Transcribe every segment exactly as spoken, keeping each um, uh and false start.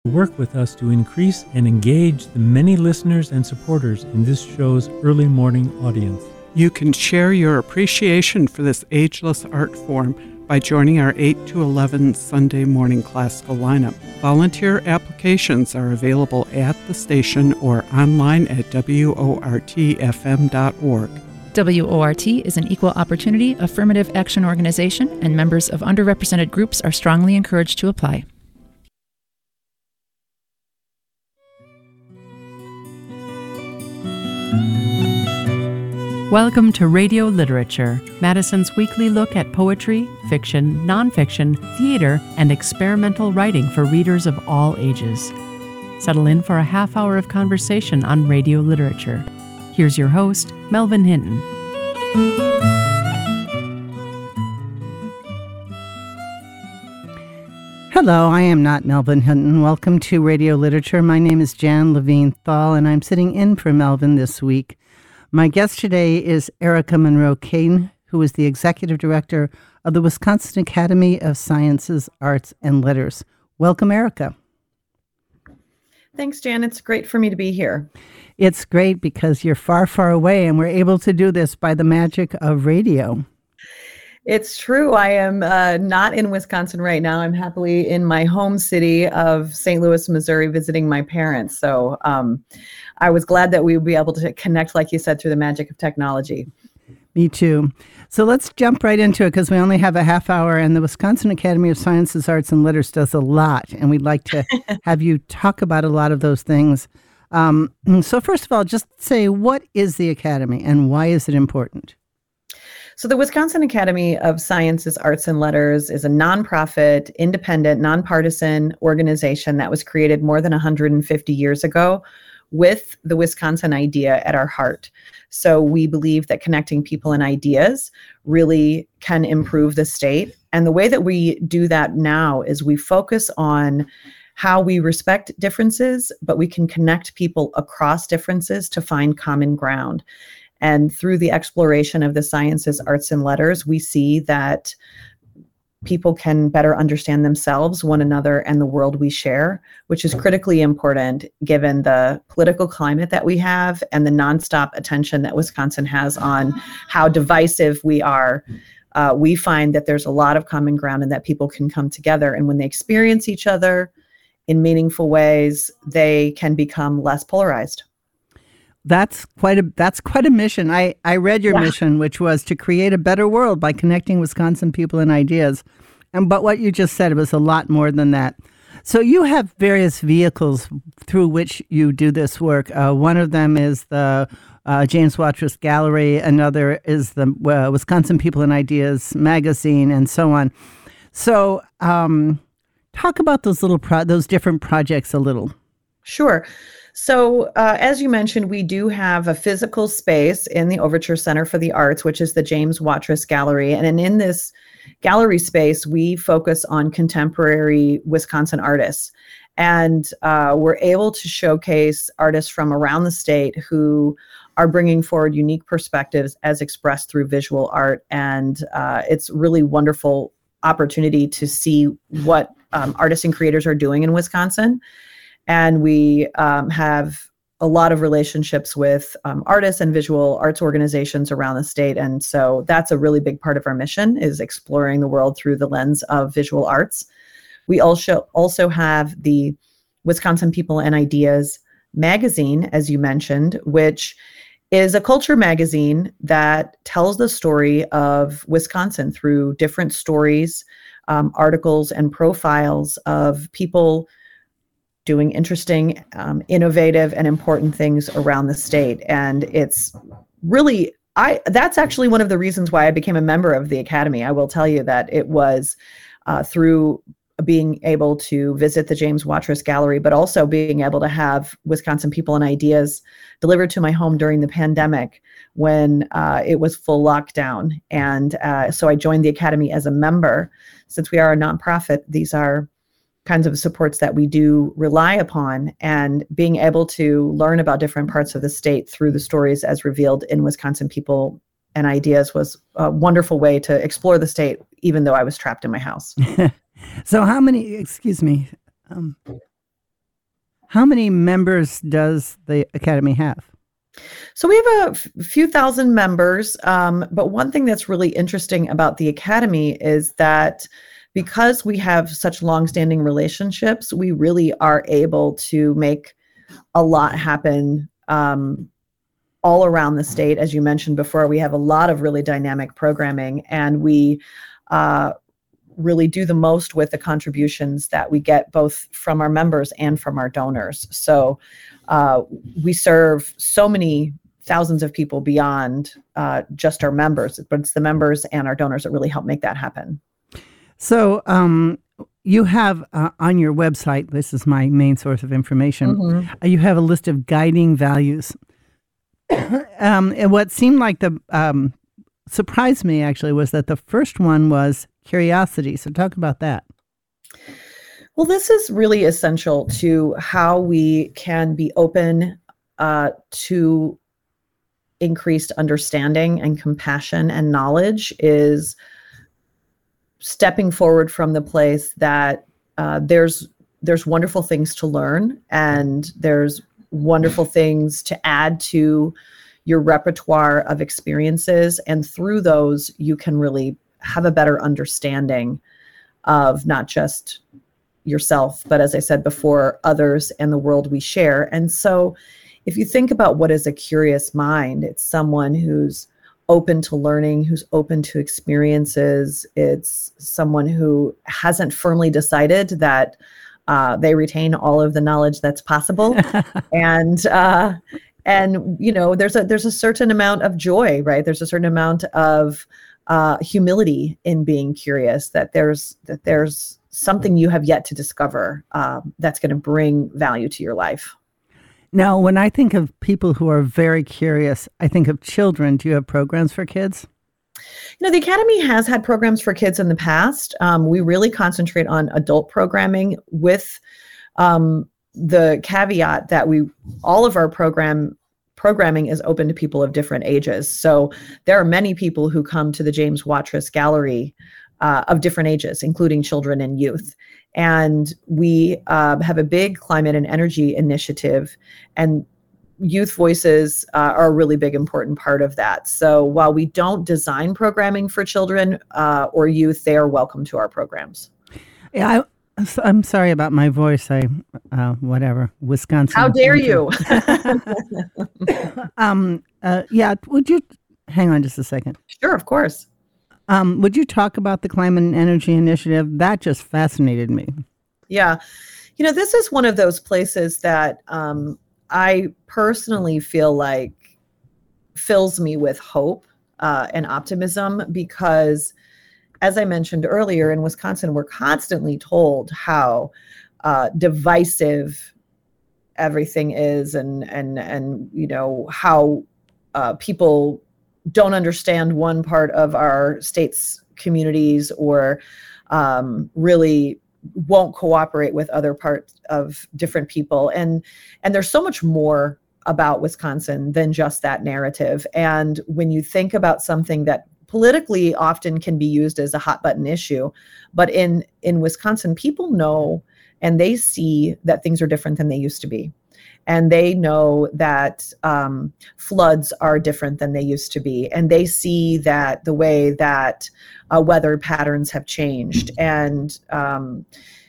Work with us to increase and engage the many listeners and supporters in this show's early morning audience. You can share your appreciation for this ageless art form by joining our eight to eleven Sunday morning classical lineup. Volunteer applications are available at the station or online at W O R T F M dot org. W O R T is an equal opportunity affirmative action organization, and members of underrepresented groups are strongly encouraged to apply. Welcome to Radio Literature, Madison's weekly look at poetry, fiction, nonfiction, theater, and experimental writing for readers of all ages. Settle in for a half hour of conversation on radio literature. Here's your host, Melvin Hinton. Hello, I am not Melvin Hinton. Welcome to Radio Literature. My name is Jan Levine Thal, and I'm sitting in for Melvin this week. My guest today is Erica Monroe Kane, who is the Executive Director of the Wisconsin Academy of Sciences, Arts, and Letters. Welcome, Erica. Thanks, Jan. It's great for me to be here. It's great because you're far, far away, and we're able to do this by the magic of radio. It's true. I am uh, not in Wisconsin right now. I'm happily in my home city of Saint Louis, Missouri, visiting my parents. So um, I was glad that we would be able to connect, like you said, through the magic of technology. Me too. So let's jump right into it because we only have a half hour, and the Wisconsin Academy of Sciences, Arts, and Letters does a lot, and we'd like to have you talk about a lot of those things. Um, so first of all, just say, what is the Academy and why is it important? So the Wisconsin Academy of Sciences, Arts, and Letters is a nonprofit, independent, nonpartisan organization that was created more than one hundred fifty years ago with the Wisconsin idea at our heart. So we believe that connecting people and ideas really can improve the state. And the way that we do that now is we focus on how we respect differences, but we can connect people across differences to find common ground. And through the exploration of the sciences, arts, and letters, we see that people can better understand themselves, one another, and the world we share, which is critically important given the political climate that we have and the nonstop attention that Wisconsin has on how divisive we are. Uh, we find that there's a lot of common ground and that people can come together. And when they experience each other in meaningful ways, they can become less polarized. That's quite a that's quite a mission. I, I read your yeah. mission, which was to create a better world by connecting Wisconsin people and ideas. And but what you just said was a lot more than that. So you have various vehicles through which you do this work. Uh, one of them is the uh, James Watrous Gallery. Another is the uh, Wisconsin People and Ideas magazine, and so on. So um, talk about those little pro- those different projects a little. Sure. So uh, as you mentioned, we do have a physical space in the Overture Center for the Arts, which is the James Watrous Gallery. And in this gallery space, we focus on contemporary Wisconsin artists. And uh, we're able to showcase artists from around the state who are bringing forward unique perspectives as expressed through visual art. And uh, it's really wonderful opportunity to see what um, artists and creators are doing in Wisconsin. And we um, have a lot of relationships with um, artists and visual arts organizations around the state. And so that's a really big part of our mission, is exploring the world through the lens of visual arts. We also also have the Wisconsin People and Ideas magazine, as you mentioned, which is a culture magazine that tells the story of Wisconsin through different stories, um, articles, and profiles of people doing interesting, um, innovative, and important things around the state. And it's really, I that's actually one of the reasons why I became a member of the Academy. I will tell you that it was uh, through being able to visit the James Watrous Gallery, but also being able to have Wisconsin People and Ideas delivered to my home during the pandemic when uh, it was full lockdown. And uh, so I joined the Academy as a member. Since we are a nonprofit, these are kinds of supports that we do rely upon, and being able to learn about different parts of the state through the stories as revealed in Wisconsin People and Ideas was a wonderful way to explore the state, even though I was trapped in my house. So how many, excuse me, um, How many members does the Academy have? So we have a f- few thousand members, um, but one thing that's really interesting about the Academy is that because we have such longstanding relationships, we really are able to make a lot happen um, all around the state. As you mentioned before, we have a lot of really dynamic programming, and we uh, really do the most with the contributions that we get both from our members and from our donors. So uh, we serve so many thousands of people beyond uh, just our members, but it's the members and our donors that really help make that happen. So um, you have uh, on your website, this is my main source of information, mm-hmm. uh, you have a list of guiding values. um, and what seemed like the, um, surprised me actually, was that the first one was curiosity. So talk about that. Well, this is really essential to how we can be open uh, to increased understanding and compassion and knowledge, is stepping forward from the place that uh, there's there's wonderful things to learn, and there's wonderful things to add to your repertoire of experiences. And through those, you can really have a better understanding of not just yourself, but as I said before, others and the world we share. And so if you think about what is a curious mind, it's someone who's open to learning, who's open to experiences. It's someone who hasn't firmly decided that uh, they retain all of the knowledge that's possible. and, uh, and, you know, there's a, there's a certain amount of joy, right? There's a certain amount of uh, humility in being curious, that there's, that there's something you have yet to discover um, that's going to bring value to your life. Now, when I think of people who are very curious, I think of children. Do you have programs for kids? You know, the Academy has had programs for kids in the past. Um, we really concentrate on adult programming, with um, the caveat that we all of our program programming is open to people of different ages. So there are many people who come to the James Watrous Gallery uh, of different ages, including children and youth. And we uh, have a big climate and energy initiative, and youth voices uh, are a really big, important part of that. So while we don't design programming for children uh, or youth, they are welcome to our programs. Yeah, I, I'm sorry about my voice. I, uh, whatever, Wisconsin. How dare you? um, uh, yeah, would you hang on just a second? Sure, of course. Um, would you talk about the Climate and Energy Initiative? That just fascinated me. Yeah. You know, this is one of those places that um, I personally feel like fills me with hope uh, and optimism, because, as I mentioned earlier, in Wisconsin, we're constantly told how uh, divisive everything is, and, and, and you know, how uh, people don't understand one part of our state's communities, or um, really won't cooperate with other parts of different people. And, and there's so much more about Wisconsin than just that narrative. And when you think about something that politically often can be used as a hot button issue, but in, in Wisconsin, people know and they see that things are different than they used to be. And they know that um, floods are different than they used to be. And they see that the way that uh, weather patterns have changed. And um,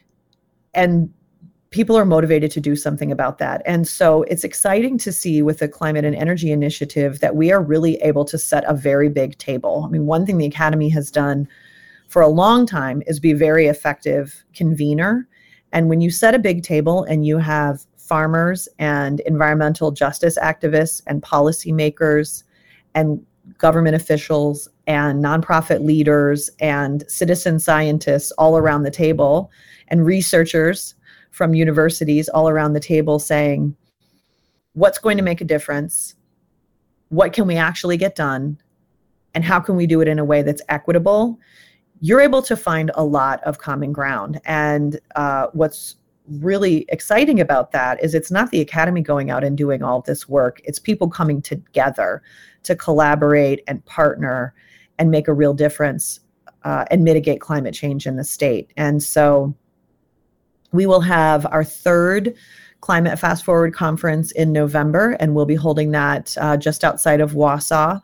and people are motivated to do something about that. And so it's exciting to see with the Climate and Energy Initiative that we are really able to set a very big table. I mean, one thing the Academy has done for a long time is be a very effective convener. And when you set a big table and you have farmers and environmental justice activists and policymakers and government officials and nonprofit leaders and citizen scientists all around the table, and researchers from universities all around the table saying, what's going to make a difference? What can we actually get done? And how can we do it in a way that's equitable? You're able to find a lot of common ground. And uh, what's really exciting about that is it's not the Academy going out and doing all this work. It's people coming together to collaborate and partner and make a real difference uh, and mitigate climate change in the state. And so we will have our third Climate Fast Forward Conference in November, and we'll be holding that uh, just outside of Wausau.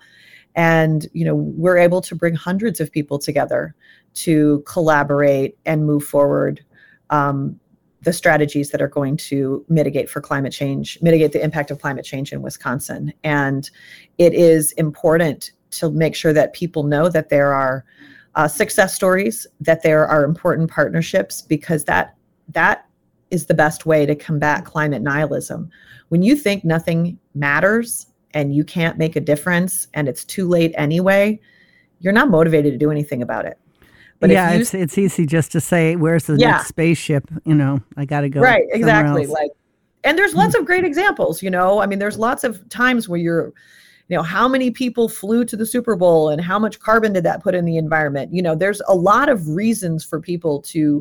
And, you know, we're able to bring hundreds of people together to collaborate and move forward um, the strategies that are going to mitigate for climate change, mitigate the impact of climate change in Wisconsin. And it is important to make sure that people know that there are uh, success stories, that there are important partnerships, because that that is the best way to combat climate nihilism. When you think nothing matters and you can't make a difference and it's too late anyway, you're not motivated to do anything about it. But yeah, you, it's it's easy just to say, where's the yeah. next spaceship? You know, I got to go. Right, exactly. Else. Like, and there's lots of great examples, you know, I mean, there's lots of times where you're, you know, how many people flew to the Super Bowl and how much carbon did that put in the environment? You know, there's a lot of reasons for people to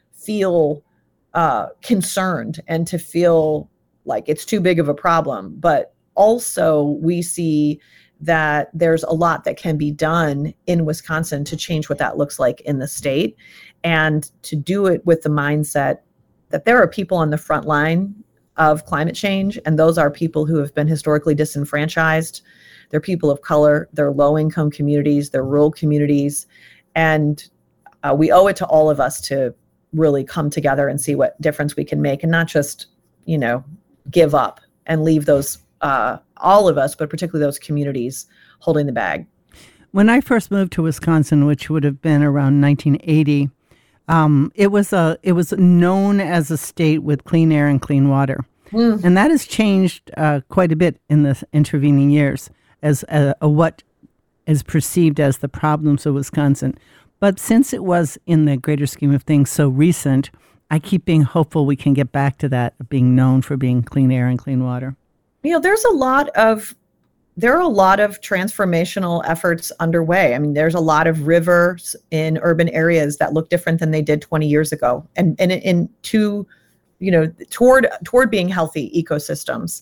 feel uh, concerned and to feel like it's too big of a problem. But also we see that there's a lot that can be done in Wisconsin to change what that looks like in the state, and to do it with the mindset that there are people on the front line of climate change, and those are people who have been historically disenfranchised. They're people of color, they're low-income communities, they're rural communities, and uh, we owe it to all of us to really come together and see what difference we can make, and not just, you know, give up and leave those uh, all of us, but particularly those communities, holding the bag. When I first moved to Wisconsin, which would have been around nineteen eighty, um, it was a it was known as a state with clean air and clean water, mm. and that has changed uh, quite a bit in the intervening years as a, a what is perceived as the problems of Wisconsin. But since it was, in the greater scheme of things, so recent, I keep being hopeful we can get back to that, being known for being clean air and clean water. You know, there's a lot of, there are a lot of transformational efforts underway. I mean, there's a lot of rivers in urban areas that look different than they did twenty years ago, and and in to, you know, toward toward being healthy ecosystems.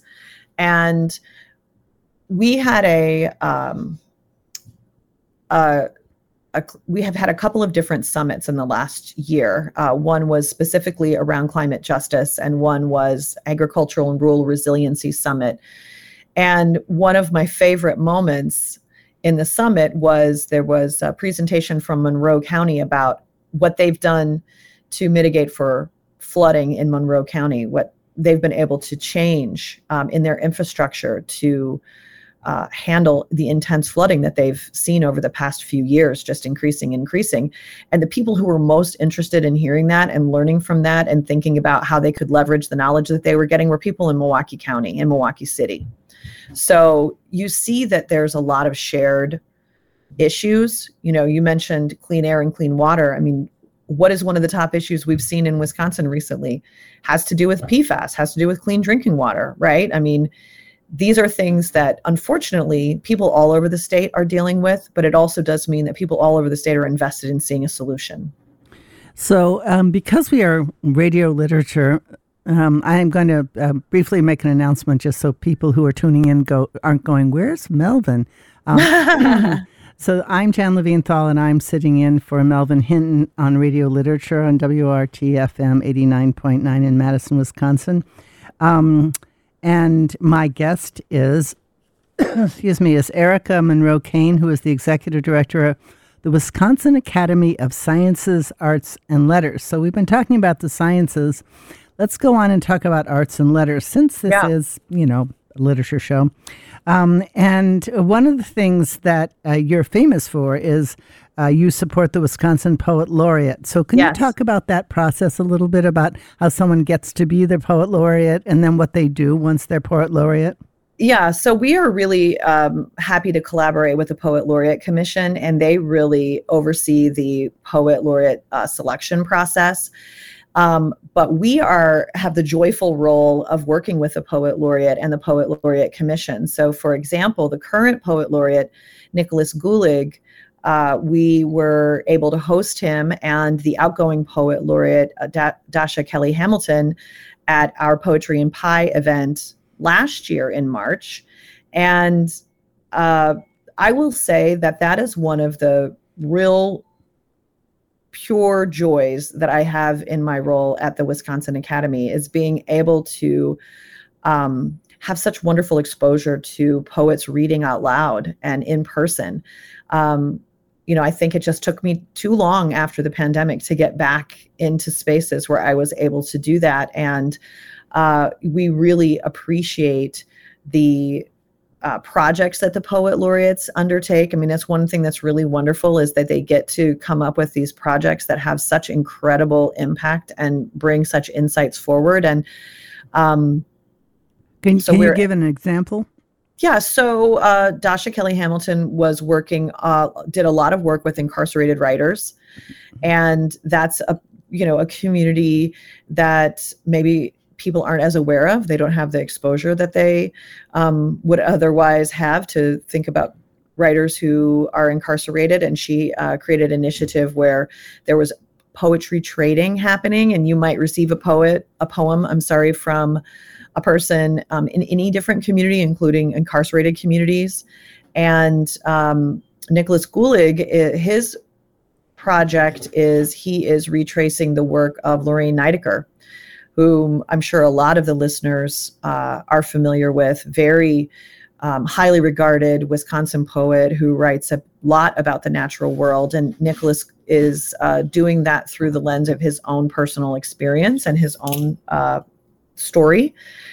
And we had a, um, a, a we have had a couple of different summits in the last year. Uh, one was specifically around climate justice, and one was Agricultural and Rural Resiliency Summit. And one of my favorite moments in the summit was there was a presentation from Monroe County about what they've done to mitigate for flooding in Monroe County, what they've been able to change um, in their infrastructure to uh, handle the intense flooding that they've seen over the past few years, just increasing, increasing. And the people who were most interested in hearing that and learning from that and thinking about how they could leverage the knowledge that they were getting were people in Milwaukee County, in Milwaukee City. So you see that there's a lot of shared issues. You know, you mentioned clean air and clean water. I mean, what is one of the top issues we've seen in Wisconsin recently? Has to do with P FAS, has to do with clean drinking water, right? I mean, these are things that unfortunately people all over the state are dealing with, but it also does mean that people all over the state are invested in seeing a solution. So um, because we are radio literature, Um, I'm going to uh, briefly make an announcement just so people who are tuning in go aren't going, where's Melvin? Um, so I'm Jan Leventhal, and I'm sitting in for Melvin Hinton on Radio Literature on W R T F M eighty-nine point nine in Madison, Wisconsin. Um, and my guest is, excuse me, is Erica Monroe Kane, who is the Executive Director of the Wisconsin Academy of Sciences, Arts, and Letters. So we've been talking about the sciences. Let's go on and talk about arts and letters, since this yeah. is, you know, a literature show. Um, and one of the things that uh, you're famous for is uh, you support the Wisconsin Poet Laureate. So can yes. you talk about that process a little bit, about how someone gets to be their Poet Laureate and then what they do once they're Poet Laureate? Yeah, so we are really um, happy to collaborate with the Poet Laureate Commission, and they really oversee the Poet Laureate uh, selection process. Um, but we are have the joyful role of working with the Poet Laureate and the Poet Laureate Commission. So, for example, the current Poet Laureate, Nicholas Gulig, uh, we were able to host him and the outgoing Poet Laureate, uh, da- Dasha Kelly Hamilton, at our Poetry and Pie event last year in March. And uh, I will say that that is one of the real pure joys that I have in my role at the Wisconsin Academy is being able to um, have such wonderful exposure to poets reading out loud and in person. Um, you know, I think it just took me too long after the pandemic to get back into spaces where I was able to do that. And uh, we really appreciate the uh, projects that the poet laureates undertake. I mean, that's one thing that's really wonderful is that they get to come up with these projects that have such incredible impact and bring such insights forward. And um, can, so can you give an example? Yeah, so uh, Dasha Kelly Hamilton was working, uh, did a lot of work with incarcerated writers, and that's a you know a community that maybe people aren't as aware of. They don't have the exposure that they um, would otherwise have to think about writers who are incarcerated. And she uh, created an initiative where there was poetry trading happening, and you might receive a poet, a poem, I'm sorry, from a person um, in any different community, including incarcerated communities. And um, Nicholas Gulig, his project is he is retracing the work of Lorraine Nidecker, whom I'm sure a lot of the listeners uh, are familiar with, very um, highly regarded Wisconsin poet who writes a lot about the natural world. And Nicholas is uh, doing that through the lens of his own personal experience and his own uh, story.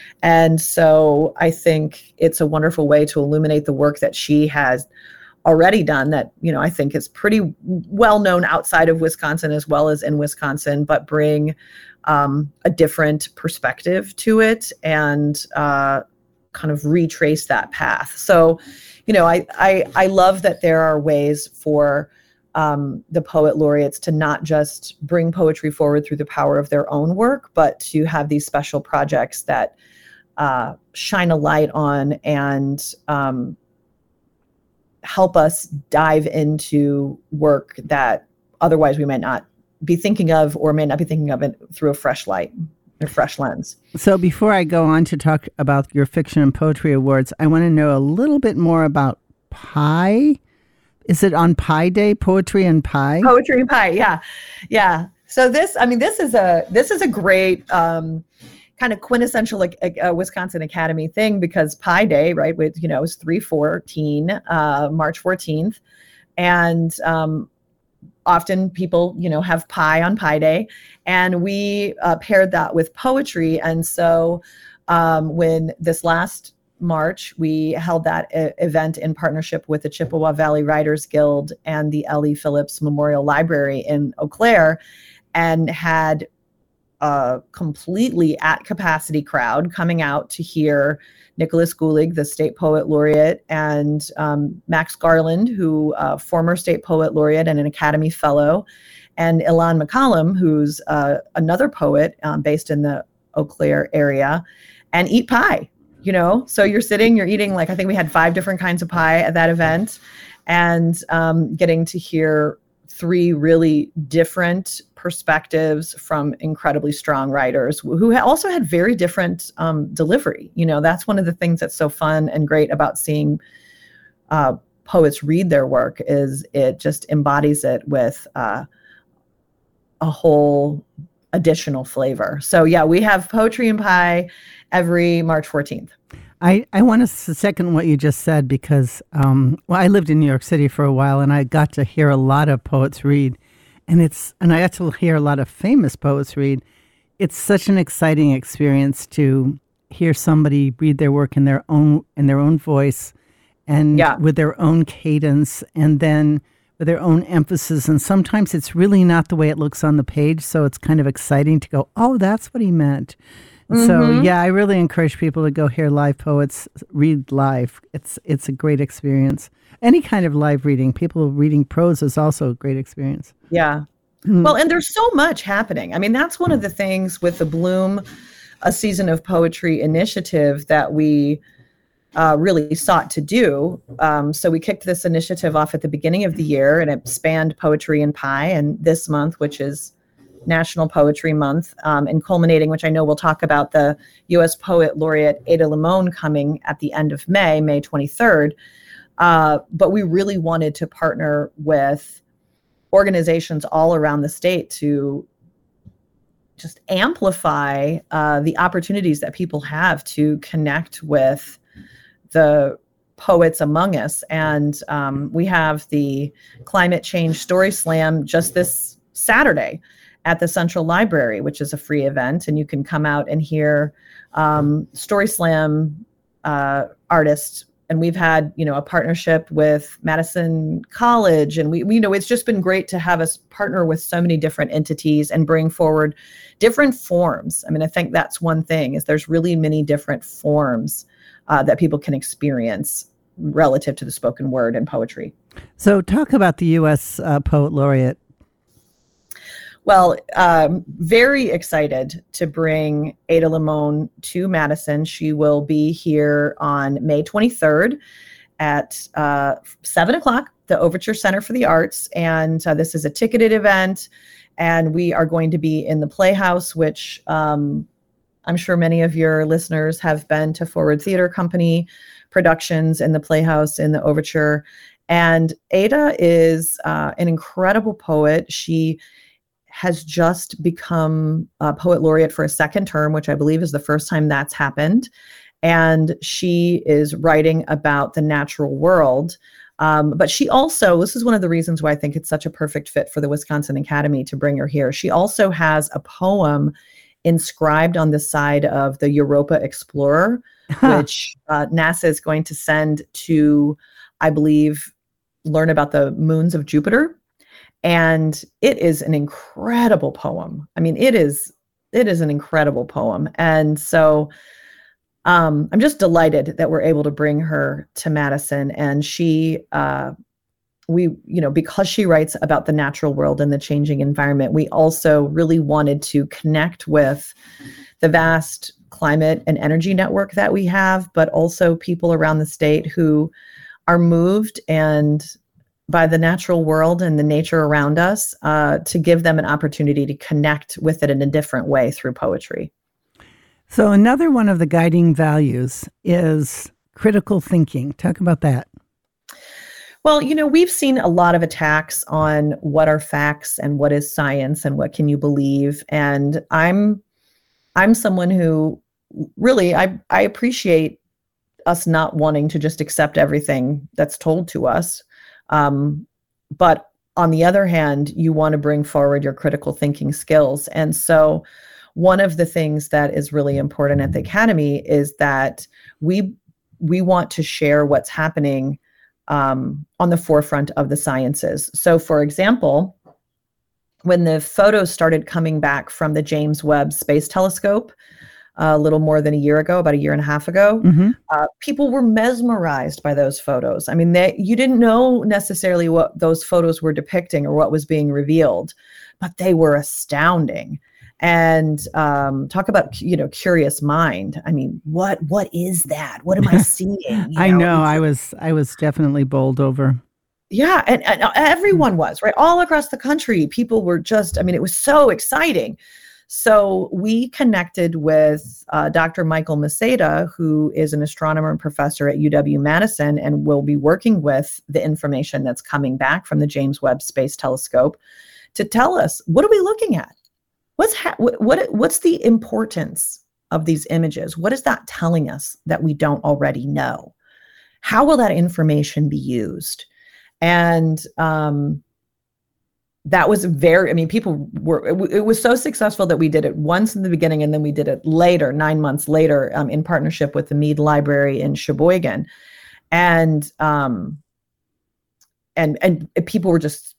And so I think it's a wonderful way to illuminate the work that she has already done that, you know, I think is pretty well known outside of Wisconsin as well as in Wisconsin, but bring um, a different perspective to it and uh, kind of retrace that path. So, you know, I, I, I love that there are ways for Um, the poet laureates to not just bring poetry forward through the power of their own work, but to have these special projects that uh, shine a light on and um, help us dive into work that otherwise we might not be thinking of or may not be thinking of it through a fresh light, a fresh lens. So before I go on to talk about your Fiction and Poetry Awards, I want to know a little bit more about Pi. Is it on Pi Day, Poetry and Pi? Poetry and Pi, yeah. Yeah. So this, I mean, this is a, this is a great um, kind of quintessential like a, a Wisconsin Academy thing, because Pi Day, right, with, you know, is three fourteen, uh, March fourteenth. And um, often people, you know, have pie on Pi Day, and we uh, paired that with poetry. And so um, when this last March, we held that e- event in partnership with the Chippewa Valley Writers Guild and the L E Phillips Memorial Library in Eau Claire, and had a completely at capacity crowd coming out to hear Nicholas Gulig, the state poet laureate, and um, Max Garland, who uh, former state poet laureate and an Academy Fellow, and Ilan McCollum, who's uh, another poet um, based in the Eau Claire area, and eat pie. You know, so you're sitting, you're eating, like, I think we had five different kinds of pie at that event, and um, getting to hear three really different perspectives from incredibly strong writers who also had very different um, delivery. You know, that's one of the things that's so fun and great about seeing uh, poets read their work, is it just embodies it with uh, a whole additional flavor. So yeah, we have Poetry and Pie every March fourteenth. I, I want to second what you just said, because, um, well, I lived in New York City for a while, and I got to hear a lot of poets read, and it's, and I got to hear a lot of famous poets read. It's such an exciting experience to hear somebody read their work in their own, in their own voice, and yeah. with their own cadence, and then with their own emphasis. And sometimes it's really not the way it looks on the page. So it's kind of exciting to go, oh, that's what he meant. Mm-hmm. So, yeah, I really encourage people to go hear live poets read live. It's it's a great experience. Any kind of live reading, people reading prose is also a great experience. Yeah. Mm-hmm. Well, and there's so much happening. I mean, that's one of the things with the Bloom, A Season of Poetry initiative that we uh, really sought to do. Um, so we kicked this initiative off at the beginning of the year, and it spanned Poetry and Pie. And this month, which is National Poetry Month, um, and culminating, which I know we'll talk about, the U S Poet Laureate Ada Limon coming at the end of May, May twenty-third. Uh, but we really wanted to partner with organizations all around the state to just amplify uh, the opportunities that people have to connect with the poets among us. And um, we have the Climate Change Story Slam just this Saturday at the Central Library, which is a free event. And you can come out and hear um, Story Slam uh, artists. And we've had, you know, a partnership with Madison College. And we, we, you know, it's just been great to have us partner with so many different entities and bring forward different forms. I mean, I think that's one thing, is there's really many different forms uh, that people can experience relative to the spoken word and poetry. So talk about the U S uh, Poet Laureate. Well, um, very excited to bring Ada Limon to Madison. She will be here on May twenty-third at uh, seven o'clock, the Overture Center for the Arts. And uh, this is a ticketed event. And we are going to be in the Playhouse, which um, I'm sure many of your listeners have been to Forward Theater Company productions in the Playhouse in the Overture. And Ada is uh, an incredible poet. She has just become a poet laureate for a second term, which I believe is the first time that's happened. And she is writing about the natural world. Um, but she also, this is one of the reasons why I think it's such a perfect fit for the Wisconsin Academy to bring her here. She also has a poem inscribed on the side of the Europa Explorer, which uh, NASA is going to send to, I believe, learn about the moons of Jupiter. And it is an incredible poem. I mean, it is, it is an incredible poem. And so um, I'm just delighted that we're able to bring her to Madison. And she, uh, we, you know, because she writes about the natural world and the changing environment, we also really wanted to connect with the vast climate and energy network that we have, but also people around the state who are moved and by the natural world and the nature around us, uh, to give them an opportunity to connect with it in a different way through poetry. So another one of the guiding values is critical thinking. Talk about that. Well, you know, we've seen a lot of attacks on what are facts and what is science and what can you believe. And I'm, I'm someone who really, I, I appreciate us not wanting to just accept everything that's told to us. Um, but on the other hand, you want to bring forward your critical thinking skills. And so one of the things that is really important at the Academy is that we we want to share what's happening um, on the forefront of the sciences. So for example, when the photos started coming back from the James Webb Space Telescope, a little more than a year ago, about a year and a half ago, mm-hmm. uh, people were mesmerized by those photos. I mean, they, you didn't know necessarily what those photos were depicting or what was being revealed, but they were astounding. And um, talk about, you know, curious mind. I mean, what what is that? What am I seeing? You I know. know I was I was definitely bowled over. Yeah, and, and everyone was, right? All across the country, people were just, I mean, it was so exciting. So we connected with uh, Doctor Michael Maceda, who is an astronomer and professor at U W-Madison and will be working with the information that's coming back from the James Webb Space Telescope to tell us, what are we looking at? What's ha- what, what what's the importance of these images? What is that telling us that we don't already know? How will that information be used? And um, that was very, I mean, people were, it, it was so successful that we did it once in the beginning and then we did it later, nine months later, um, in partnership with the Mead Library in Sheboygan. And, um, and, and people were just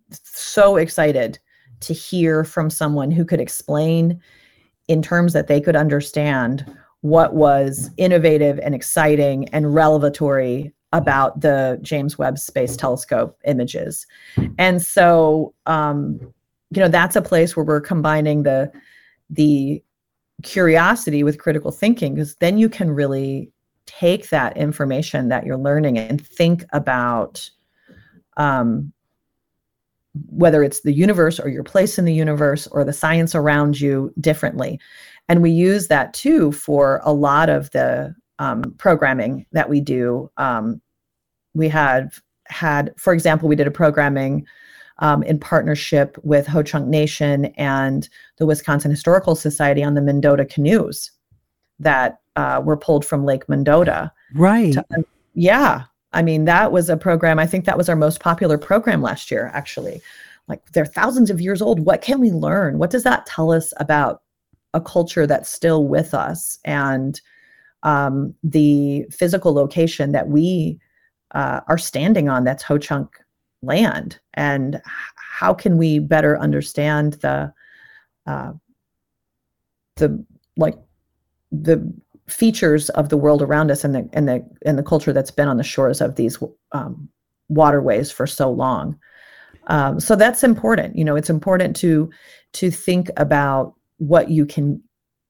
so excited to hear from someone who could explain in terms that they could understand what was innovative and exciting and revelatory about the James Webb Space Telescope images. And so, um, you know, that's a place where we're combining the, the curiosity with critical thinking, because then you can really take that information that you're learning and think about um, whether it's the universe or your place in the universe or the science around you differently. And we use that too for a lot of the um, programming that we do. Um, we had had, for example, we did a programming um, in partnership with Ho Chunk Nation and the Wisconsin Historical Society on the Mendota canoes that uh, were pulled from Lake Mendota. Right. To, yeah. I mean, that was a program. I think that was our most popular program last year, actually. Like, they're thousands of years old. What can we learn? What does that tell us about a culture that's still with us, and um, the physical location that we uh, are standing on, that's Ho Chunk land? And h- how can we better understand the, uh, the like the features of the world around us, and the and the and the culture that's been on the shores of these um, waterways for so long? Um, so that's important. You know, it's important to to think about what you can,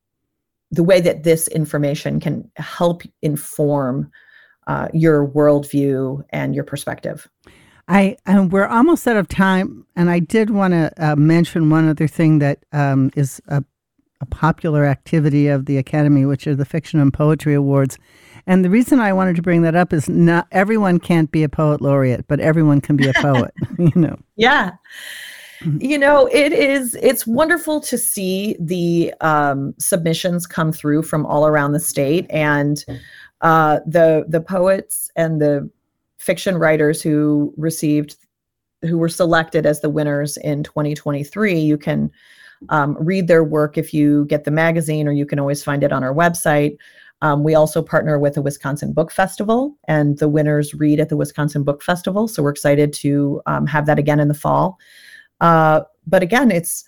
the way that this information can help inform uh, your worldview and your perspective. I and we're almost out of time, and I did want to uh, mention one other thing that um, is a, a popular activity of the Academy, which are the Fiction and Poetry Awards. And the reason I wanted to bring that up is not everyone can't be a poet laureate, but everyone can be a poet. You know. Yeah. You know, it is, it's wonderful to see the um, submissions come through from all around the state, and uh, the the poets and the fiction writers who received, who were selected as the winners in twenty twenty-three. You can um, read their work if you get the magazine, or you can always find it on our website. Um, we also partner with the Wisconsin Book Festival, and the winners read at the Wisconsin Book Festival. So we're excited to um, have that again in the fall. Uh, but again, it's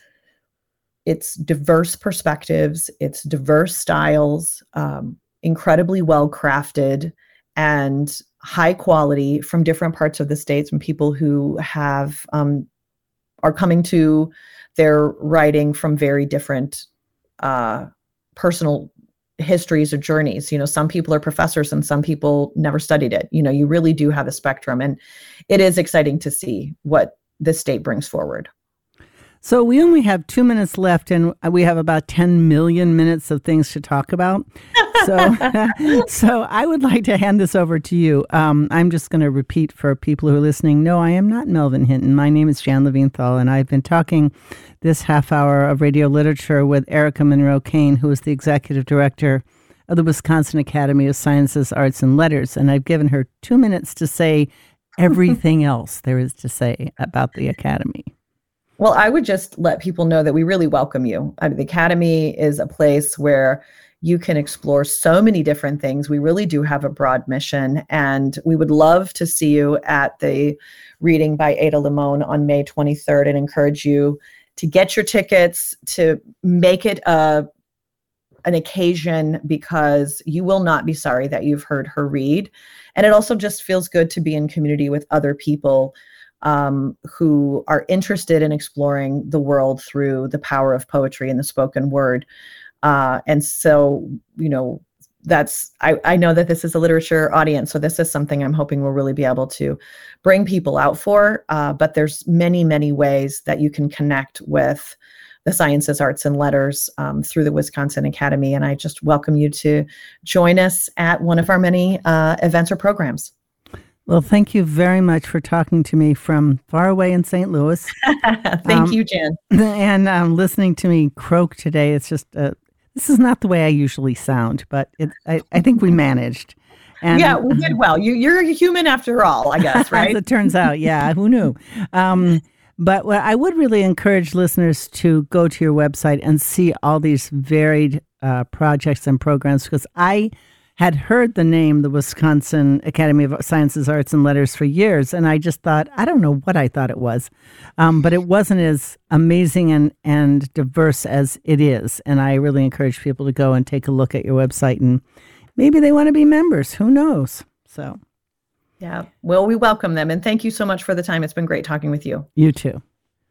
it's diverse perspectives, it's diverse styles, um, incredibly well crafted and high quality from different parts of the states, from people who have um, are coming to their writing from very different uh, personal histories or journeys. You know, some people are professors and some people never studied it. You know, you really do have a spectrum, and it is exciting to see what the state brings forward. So we only have two minutes left, and we have about ten million minutes of things to talk about. So, so I would like to hand this over to you. Um, I'm just going to repeat for people who are listening. No, I am not Melvin Hinton. My name is Jan Leventhal, and I've been talking this half hour of radio literature with Erica Monroe Kane, who is the executive director of the Wisconsin Academy of Sciences, Arts, and Letters. And I've given her two minutes to say everything else there is to say about the Academy. Well, I would just let people know that we really welcome you. I mean, the Academy is a place where you can explore so many different things. We really do have a broad mission, and we would love to see you at the reading by Ada Limon on May twenty-third, and encourage you to get your tickets, to make it a an occasion, because you will not be sorry that you've heard her read. And it also just feels good to be in community with other people um, who are interested in exploring the world through the power of poetry and the spoken word. Uh, and so, you know, that's, I, I know that this is a literature audience, so this is something I'm hoping we'll really be able to bring people out for. Uh, but there's many, many ways that you can connect with the sciences, arts, and letters um, through the Wisconsin Academy. And I just welcome you to join us at one of our many uh, events or programs. Well, thank you very much for talking to me from far away in Saint Louis. Thank um, you, Jan. And um, listening to me croak today, it's just, uh, this is not the way I usually sound, but it, I, I think we managed. And, yeah, we did well. You, you're a human after all, I guess, right? As it turns out, yeah, who knew? Um, but what I would really encourage listeners to go to your website and see all these varied uh, projects and programs, because I had heard the name, the Wisconsin Academy of Sciences, Arts, and Letters for years, and I just thought, I don't know what I thought it was, um, but it wasn't as amazing and, and diverse as it is. And I really encourage people to go and take a look at your website, and maybe they want to be members. Who knows? So, yeah, well, we welcome them, and thank you so much for the time. It's been great talking with you. You too.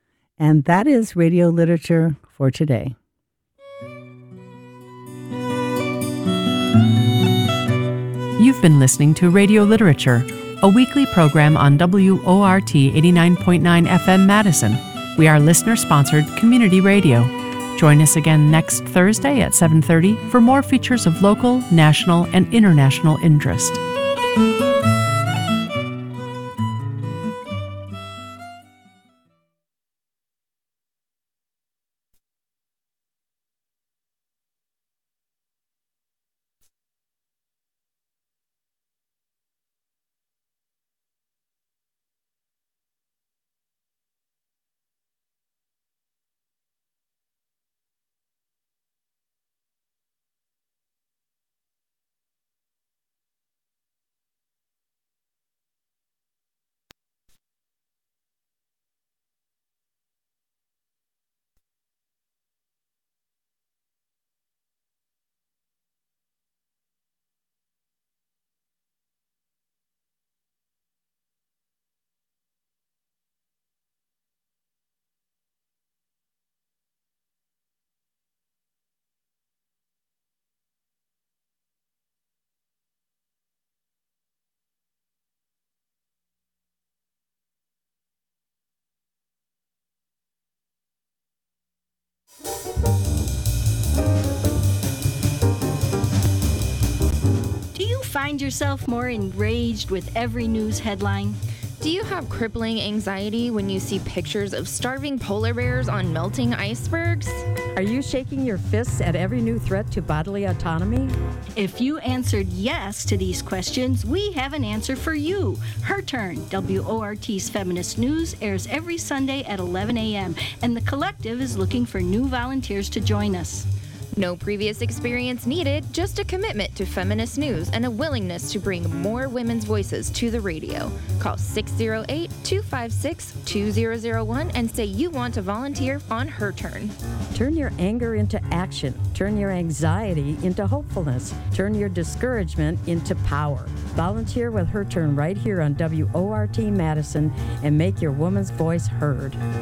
And that is Radio Literature for today. You've been listening to Radio Literature, a weekly program on W O R T eighty-nine point nine F M Madison. We are listener-sponsored community radio. Join us again next Thursday at seven thirty for more features of local, national, and international interest. find yourself more enraged with every news headline? Do you have crippling anxiety when you see pictures of starving polar bears on melting icebergs? Are you shaking your fists at every new threat to bodily autonomy? If you answered yes to these questions, we have an answer for you. Her Turn, W O R T's Feminist News, airs every Sunday at eleven a.m., and the collective is looking for new volunteers to join us. No previous experience needed, just a commitment to feminist news and a willingness to bring more women's voices to the radio. Call six oh eight, two five six, two zero zero one and say you want to volunteer on Her Turn. Turn your anger into action. Turn your anxiety into hopefulness. Turn your discouragement into power. Volunteer with Her Turn right here on W O R T Madison and make your woman's voice heard.